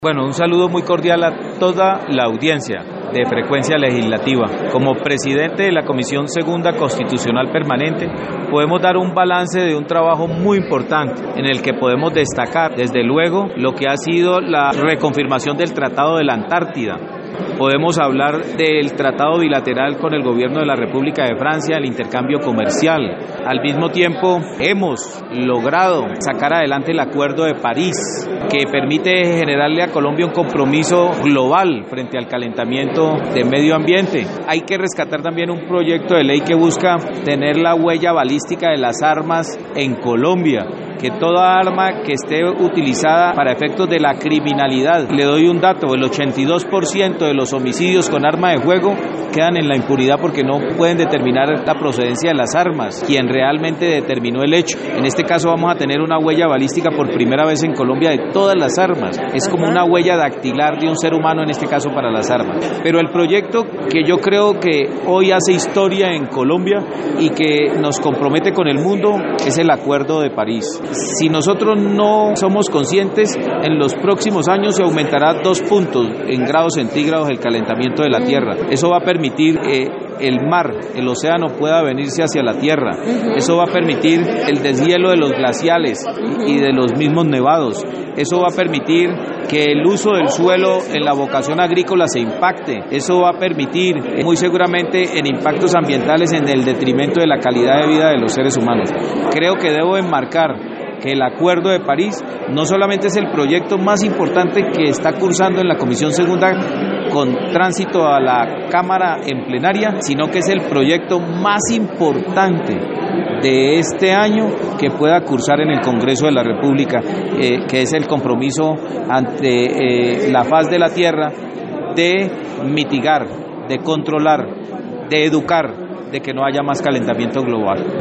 Bueno, un saludo muy cordial a toda la audiencia de Frecuencia Legislativa. Como presidente de la Comisión Segunda Constitucional Permanente, podemos dar un balance de un trabajo muy importante en el que podemos destacar, desde luego, lo que ha sido la reconfirmación del Tratado de la Antártida. Podemos hablar del tratado bilateral con el gobierno de la República de Francia, el intercambio comercial. Al mismo tiempo, hemos logrado sacar adelante el Acuerdo de París, que permite generarle a Colombia un compromiso global frente al calentamiento del medio ambiente. Hay que rescatar también un proyecto de ley que busca tener la huella balística de las armas en Colombia, que toda arma que esté utilizada para efectos de la criminalidad, le doy un dato, el 82% de los homicidios con arma de fuego quedan en la impunidad porque no pueden determinar la procedencia de las armas, quien realmente determinó el hecho. En este caso vamos a tener una huella balística por primera vez en Colombia de todas las armas. Es como una huella dactilar de un ser humano, en este caso para las armas. Pero el proyecto que yo creo que hoy hace historia en Colombia y que nos compromete con el mundo es el Acuerdo de París. Si nosotros no somos conscientes, en los próximos años se aumentará 2 puntos en grados centígrados el calentamiento de la Tierra. Eso va a permitir el mar, el océano pueda venirse hacia la Tierra. Eso va a permitir el deshielo de los glaciales y de los mismos nevados. Eso va a permitir que el uso del suelo en la vocación agrícola se impacte. Eso va a permitir, muy seguramente, en impactos ambientales en el detrimento de la calidad de vida de los seres humanos. Creo que debo enmarcar que el Acuerdo de París no solamente es el proyecto más importante que está cursando en la Comisión Segunda con tránsito a la Cámara en plenaria, sino que es el proyecto más importante de este año que pueda cursar en el Congreso de la República, que es el compromiso ante la faz de la Tierra de mitigar, de controlar, de educar, de que no haya más calentamiento global.